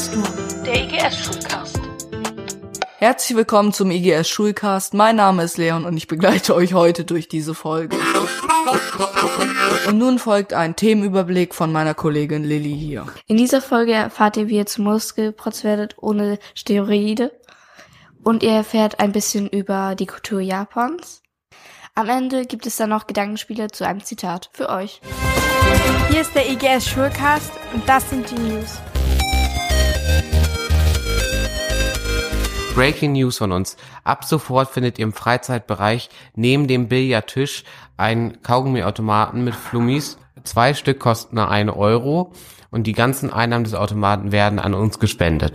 hörst du? Der IGS-Schulcast. Herzlich willkommen zum IGS-Schulcast. Mein Name ist Leon und ich begleite euch heute durch diese Folge. Und nun folgt ein Themenüberblick von meiner Kollegin Lilly hier. In dieser Folge erfahrt ihr, wie ihr zum Muskelprotz werdet ohne Steroide. Und ihr erfährt ein bisschen über die Kultur Japans. Am Ende gibt es dann noch Gedankenspiele zu einem Zitat für euch. Hier ist der IGS-Schulcast und das sind die News. Breaking News von uns. Ab sofort findet ihr im Freizeitbereich neben dem Billardtisch einen Kaugummiautomaten mit Flummis. 2 Stück kosten 1 Euro und die ganzen Einnahmen des Automaten werden an uns gespendet.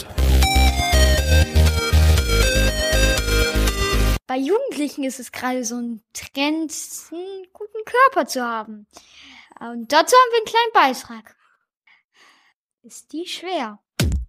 Bei Jugendlichen ist es gerade so ein Trend, einen guten Körper zu haben. Und dazu haben wir einen kleinen Beitrag. Ist die schwer?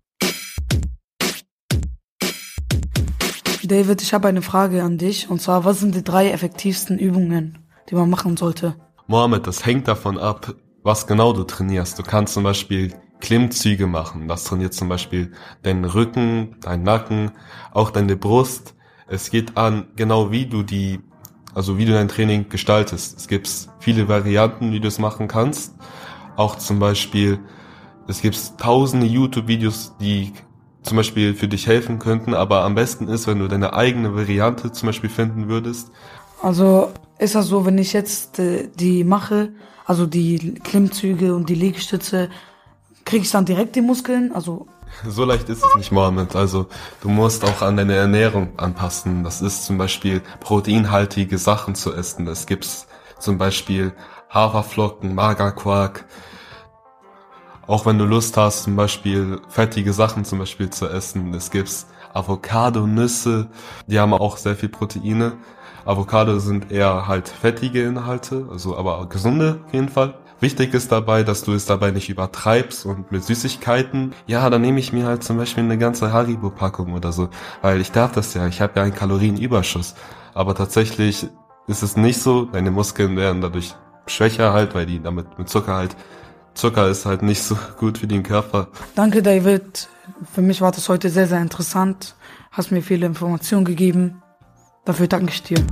David, ich habe eine Frage an dich. Und zwar, was sind die 3 effektivsten Übungen, die man machen sollte? Mohammed, das hängt davon ab, was genau du trainierst. Du kannst zum Beispiel Klimmzüge machen. Das trainiert zum Beispiel deinen Rücken, deinen Nacken, auch deine Brust. Es geht an, genau wie du dein Training gestaltest. Es gibt viele Varianten, wie du es machen kannst. Auch zum Beispiel, es gibt tausende YouTube-Videos, die zum Beispiel für dich helfen könnten, aber am besten ist, wenn du deine eigene Variante zum Beispiel finden würdest. Also ist das so, wenn ich jetzt die mache, also die Klimmzüge und die Liegestütze, kriege ich dann direkt die Muskeln? Also so leicht ist es nicht, Mohammed. Also du musst auch an deine Ernährung anpassen. Das ist zum Beispiel proteinhaltige Sachen zu essen. Es gibt zum Beispiel Haferflocken, Magerquark. Auch wenn du Lust hast, zum Beispiel fettige Sachen zum Beispiel zu essen. Es gibt Avocado, Nüsse, die haben auch sehr viel Proteine. Avocado sind eher halt fettige Inhalte, also aber gesunde auf jeden Fall. Wichtig ist dabei, dass du es dabei nicht übertreibst und mit Süßigkeiten. Ja, dann nehme ich mir halt zum Beispiel eine ganze Haribo-Packung oder so, weil ich darf das ja, ich habe ja einen Kalorienüberschuss. Aber tatsächlich ist es nicht so, deine Muskeln werden dadurch schwächer halt, weil die damit mit Zucker ist halt nicht so gut für den Körper. Danke, David. Für mich war das heute sehr, sehr interessant. Hast mir viele Informationen gegeben. Dafür danke ich dir.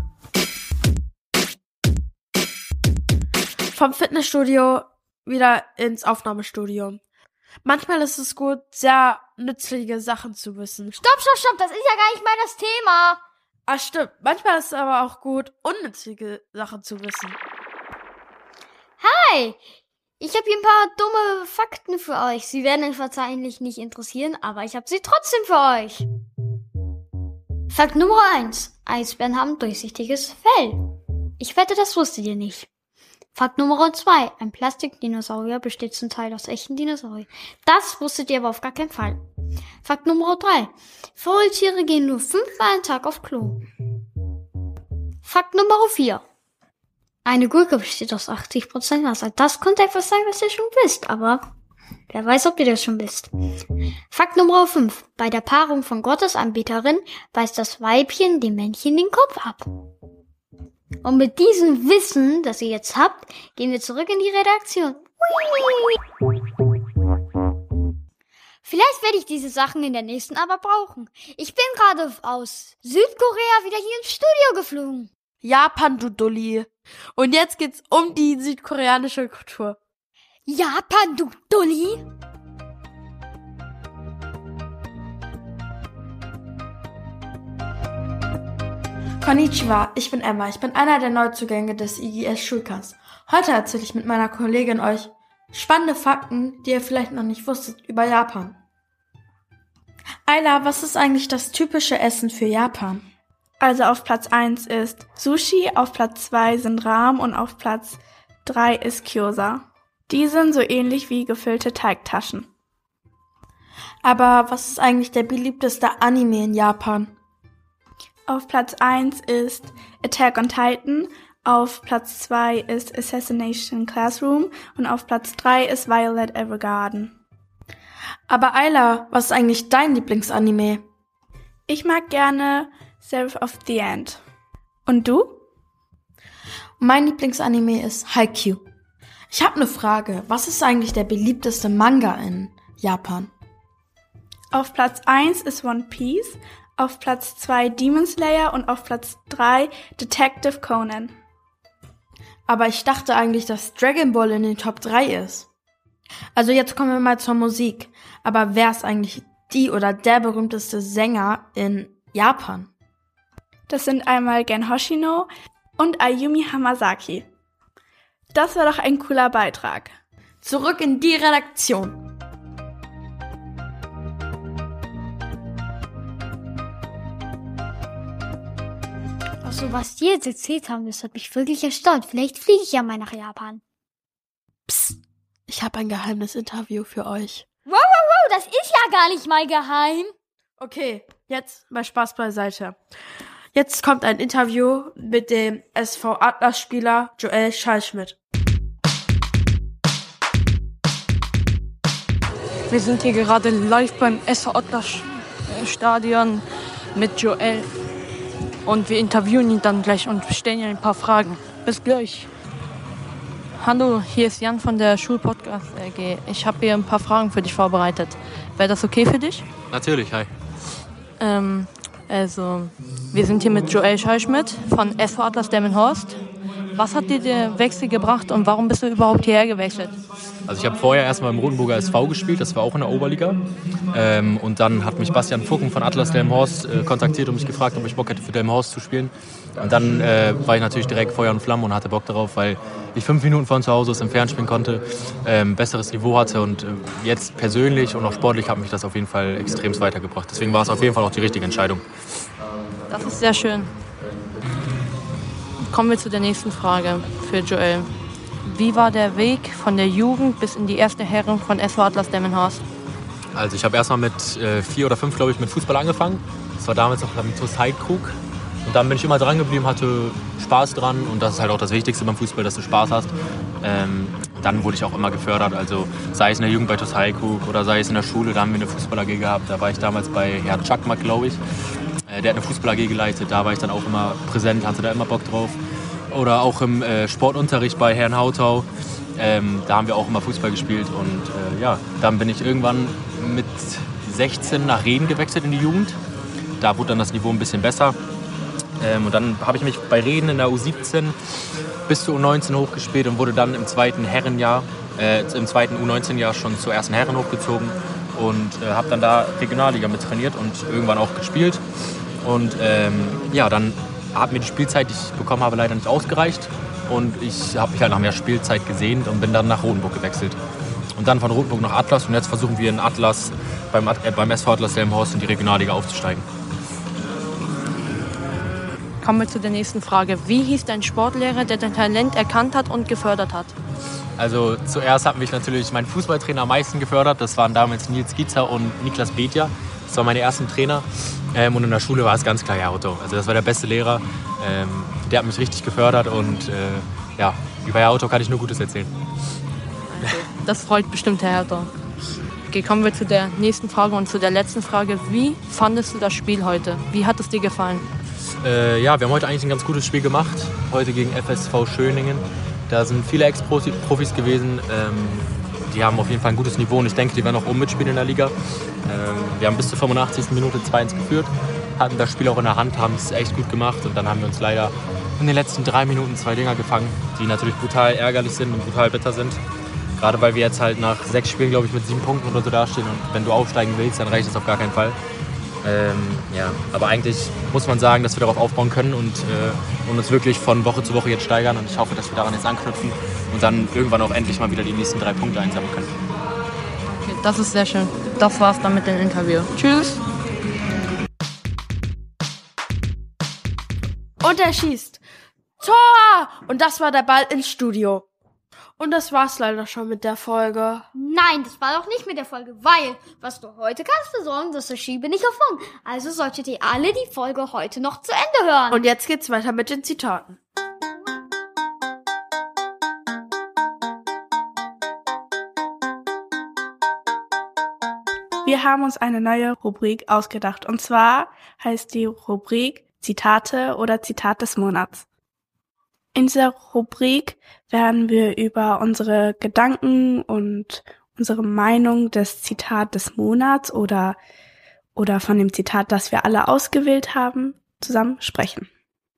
Vom Fitnessstudio wieder ins Aufnahmestudio. Manchmal ist es gut, sehr nützliche Sachen zu wissen. Stopp, das ist ja gar nicht mal das Thema. Ah, stimmt. Manchmal ist es aber auch gut, unnützliche Sachen zu wissen. Hi, ich habe hier ein paar dumme Fakten für euch. Sie werden euch wahrscheinlich nicht interessieren, aber ich habe sie trotzdem für euch. Fakt Nummer 1. Eisbären haben durchsichtiges Fell. Ich wette, das wusstet ihr nicht. Fakt Nummer 2. Ein Plastikdinosaurier besteht zum Teil aus echten Dinosauriern. Das wusstet ihr aber auf gar keinen Fall. Fakt Nummer 3. Faultiere gehen nur 5-mal am Tag auf Klo. Fakt Nummer 4. Eine Gurke besteht aus 80% Wasser. Das könnte etwas sein, was ihr schon wisst, aber wer weiß, ob ihr das schon wisst. Fakt Nummer 5. Bei der Paarung von Gottesanbeterin beißt das Weibchen dem Männchen den Kopf ab. Und mit diesem Wissen, das ihr jetzt habt, gehen wir zurück in die Redaktion. Vielleicht werde ich diese Sachen in der nächsten aber brauchen. Ich bin gerade aus Südkorea wieder hier ins Studio geflogen. Japan, du Dulli. Und jetzt geht's um die südkoreanische Kultur. Japan, du Dulli? Konnichiwa, ich bin Emma. Ich bin einer der Neuzugänge des IGS-Schulcasts. Heute erzähle ich mit meiner Kollegin euch spannende Fakten, die ihr vielleicht noch nicht wusstet über Japan. Ayla, was ist eigentlich das typische Essen für Japan? Also auf Platz 1 ist Sushi, auf Platz 2 sind Ramen und auf Platz 3 ist Gyoza. Die sind so ähnlich wie gefüllte Teigtaschen. Aber was ist eigentlich der beliebteste Anime in Japan? Auf Platz 1 ist Attack on Titan, auf Platz 2 ist Assassination Classroom und auf Platz 3 ist Violet Evergarden. Aber Ayla, was ist eigentlich dein Lieblingsanime? Ich mag gerne Seraph of the End. Und du? Mein Lieblingsanime ist Haikyuu. Ich habe eine Frage. Was ist eigentlich der beliebteste Manga in Japan? Auf Platz 1 ist One Piece, auf Platz 2 Demon Slayer und auf Platz 3 Detective Conan. Aber ich dachte eigentlich, dass Dragon Ball in den Top 3 ist. Also jetzt kommen wir mal zur Musik. Aber wer ist eigentlich die oder der berühmteste Sänger in Japan? Das sind einmal Gen Hoshino und Ayumi Hamasaki. Das war doch ein cooler Beitrag. Zurück in die Redaktion. Also was die jetzt erzählt haben, das hat mich wirklich erstaunt. Vielleicht fliege ich ja mal nach Japan. Psst, ich habe ein geheimes Interview für euch. Wow, das ist ja gar nicht mal geheim. Okay, jetzt mal Spaß beiseite. Jetzt kommt ein Interview mit dem SV Atlas-Spieler Joel Schallschmidt. Wir sind hier gerade live beim SV Atlas Stadion mit Joel. Und wir interviewen ihn dann gleich und stellen ihm ein paar Fragen. Bis gleich. Hallo, hier ist Jan von der Schulpodcast AG. Ich habe hier ein paar Fragen für dich vorbereitet. Wäre das okay für dich? Natürlich, hi. Wir sind hier mit Joel Schallschmidt von SV Atlas Delmenhorst. Was hat dir der Wechsel gebracht und warum bist du überhaupt hierher gewechselt? Also ich habe vorher erstmal im Rotenburger SV gespielt, das war auch in der Oberliga. Und dann hat mich Bastian Fucken von Atlas Delmenhorst kontaktiert und mich gefragt, ob ich Bock hätte für Delmenhorst zu spielen. Und dann war ich natürlich direkt Feuer und Flamme und hatte Bock darauf, weil ich 5 Minuten von zu Hause aus entfernt spielen konnte, besseres Niveau hatte und jetzt persönlich und auch sportlich hat mich das auf jeden Fall extremst weitergebracht. Deswegen war es auf jeden Fall auch die richtige Entscheidung. Das ist sehr schön. Kommen wir zu der nächsten Frage für Joel. Wie war der Weg von der Jugend bis in die erste Herren von SV Atlas Delmenhorst? Also ich habe erstmal mit 4 oder 5, glaube ich, mit Fußball angefangen. Das war damals noch mit TuS Heidkrug. Und dann bin ich immer dran geblieben, hatte Spaß dran. Und das ist halt auch das Wichtigste beim Fußball, dass du Spaß hast. Dann wurde ich auch immer gefördert. Also sei es in der Jugend bei TuS Heidkrug oder sei es in der Schule, da haben wir eine Fußball-AG gehabt. Da war ich damals bei Herrn Czakmak, glaube ich. Der hat eine Fußball-AG geleitet. Da war ich dann auch immer präsent, hatte da immer Bock drauf. Oder auch im Sportunterricht bei Herrn Hautau. Da haben wir auch immer Fußball gespielt. Und dann bin ich irgendwann mit 16 nach Reden gewechselt in die Jugend. Da wurde dann das Niveau ein bisschen besser. Und dann habe ich mich bei Reden in der U17 bis zur U19 hochgespielt und wurde dann im zweiten U19-Jahr schon zur ersten Herren hochgezogen. Und habe dann da Regionalliga mit trainiert und irgendwann auch gespielt. Und dann hat mir die Spielzeit, die ich bekommen habe, leider nicht ausgereicht. Und ich habe mich halt nach mehr Spielzeit gesehnt und bin dann nach Rotenburg gewechselt. Und dann von Rotenburg nach Atlas. Und jetzt versuchen wir in Atlas beim SV Atlas Delmenhorst in die Regionalliga aufzusteigen. Kommen wir zu der nächsten Frage. Wie hieß dein Sportlehrer, der dein Talent erkannt hat und gefördert hat? Also zuerst hat mich natürlich mein Fußballtrainer am meisten gefördert. Das waren damals Nils Gietzer und Niklas Bethja. Das waren meine ersten Trainer. Und in der Schule war es ganz klar Herr Otto. Also das war der beste Lehrer. Der hat mich richtig gefördert und über Herr Otto kann ich nur Gutes erzählen. Das freut bestimmt Herr Otto. Okay, kommen wir zu der nächsten Frage und zu der letzten Frage. Wie fandest du das Spiel heute? Wie hat es dir gefallen? Wir haben heute eigentlich ein ganz gutes Spiel gemacht. Heute gegen FSV Schöningen. Da sind viele Ex-Profis gewesen. Die haben auf jeden Fall ein gutes Niveau und ich denke, die werden auch oben mitspielen in der Liga. Wir haben bis zur 85. Minute 2-1 geführt, hatten das Spiel auch in der Hand, haben es echt gut gemacht und dann haben wir uns leider in den letzten 3 Minuten 2 Dinger gefangen, die natürlich brutal ärgerlich sind und brutal bitter sind. Gerade weil wir jetzt halt nach 6 Spielen, glaube ich, mit 7 Punkten oder so dastehen und wenn du aufsteigen willst, dann reicht das auf gar keinen Fall. Aber eigentlich muss man sagen, dass wir darauf aufbauen können und uns wirklich von Woche zu Woche jetzt steigern und ich hoffe, dass wir daran jetzt anknüpfen und dann irgendwann auch endlich mal wieder die nächsten 3 Punkte einsammeln können. Okay, das ist sehr schön. Das war's dann mit dem Interview. Tschüss! Und er schießt. Tor! Und das war der Ball ins Studio. Und das war's leider schon mit der Folge. Nein, das war doch nicht mit der Folge, weil, was du heute kannst besorgen, dass der Schiebe nicht auf morgen. Also solltet ihr alle die Folge heute noch zu Ende hören. Und jetzt geht's weiter mit den Zitaten. Wir haben uns eine neue Rubrik ausgedacht. Und zwar heißt die Rubrik Zitate oder Zitat des Monats. In dieser Rubrik werden wir über unsere Gedanken und unsere Meinung des Zitat des Monats oder von dem Zitat, das wir alle ausgewählt haben, zusammen sprechen.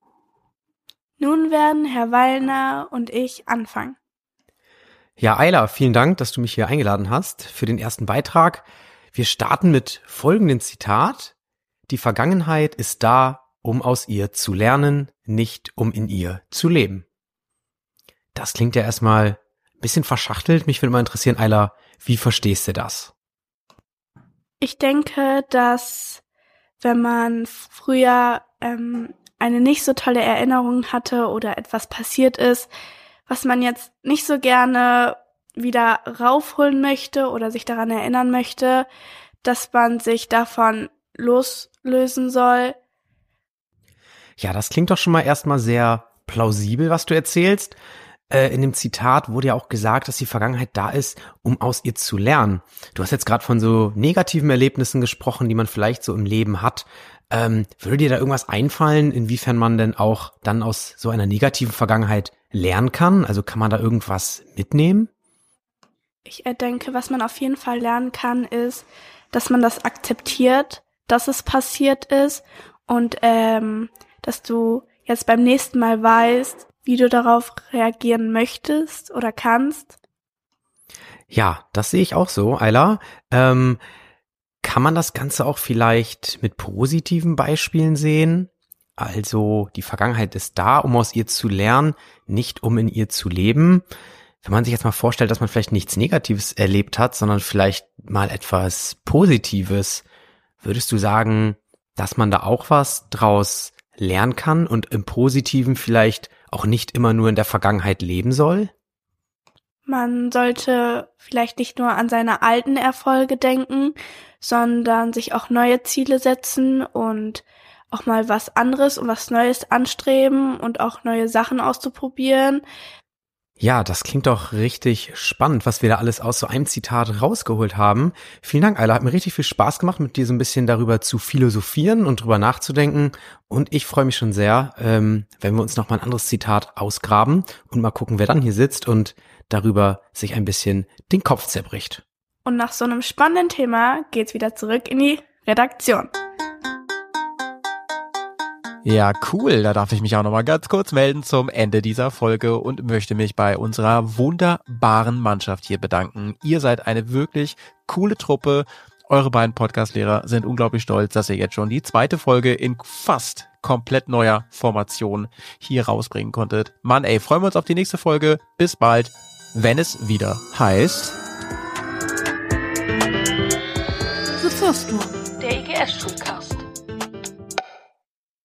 Nun werden Herr Wallner und ich anfangen. Ja, Ayla, vielen Dank, dass du mich hier eingeladen hast für den ersten Beitrag. Wir starten mit folgendem Zitat. Die Vergangenheit ist da, um aus ihr zu lernen, nicht um in ihr zu leben. Das klingt ja erstmal ein bisschen verschachtelt. Mich würde mal interessieren, Ayla, wie verstehst du das? Ich denke, dass wenn man früher eine nicht so tolle Erinnerung hatte oder etwas passiert ist, was man jetzt nicht so gerne wieder raufholen möchte oder sich daran erinnern möchte, dass man sich davon loslösen soll. Ja, das klingt doch schon mal erstmal sehr plausibel, was du erzählst. In dem Zitat wurde ja auch gesagt, dass die Vergangenheit da ist, um aus ihr zu lernen. Du hast jetzt gerade von so negativen Erlebnissen gesprochen, die man vielleicht so im Leben hat. Würde dir da irgendwas einfallen, inwiefern man denn auch dann aus so einer negativen Vergangenheit lernen kann? Also kann man da irgendwas mitnehmen? Ich denke, was man auf jeden Fall lernen kann, ist, dass man das akzeptiert, dass es passiert ist und dass du jetzt beim nächsten Mal weißt, wie du darauf reagieren möchtest oder kannst. Ja, das sehe ich auch so, Ayla. Kann man das Ganze auch vielleicht mit positiven Beispielen sehen? Also die Vergangenheit ist da, um aus ihr zu lernen, nicht um in ihr zu leben. Wenn man sich jetzt mal vorstellt, dass man vielleicht nichts Negatives erlebt hat, sondern vielleicht mal etwas Positives, würdest du sagen, dass man da auch was draus lernen kann und im Positiven vielleicht auch nicht immer nur in der Vergangenheit leben soll? Man sollte vielleicht nicht nur an seine alten Erfolge denken, sondern sich auch neue Ziele setzen und auch mal was anderes und was Neues anstreben und auch neue Sachen auszuprobieren. Ja, das klingt doch richtig spannend, was wir da alles aus so einem Zitat rausgeholt haben. Vielen Dank, Ayla. Hat mir richtig viel Spaß gemacht, mit dir so ein bisschen darüber zu philosophieren und drüber nachzudenken. Und ich freue mich schon sehr, wenn wir uns noch mal ein anderes Zitat ausgraben und mal gucken, wer dann hier sitzt und darüber sich ein bisschen den Kopf zerbricht. Und nach so einem spannenden Thema geht's wieder zurück in die Redaktion. Ja, cool. Da darf ich mich auch noch mal ganz kurz melden zum Ende dieser Folge und möchte mich bei unserer wunderbaren Mannschaft hier bedanken. Ihr seid eine wirklich coole Truppe. Eure beiden Podcast-Lehrer sind unglaublich stolz, dass ihr jetzt schon die zweite Folge in fast komplett neuer Formation hier rausbringen konntet. Mann, ey, freuen wir uns auf die nächste Folge. Bis bald, wenn es wieder heißt... Sitzt du? Der EGS-Schulcast.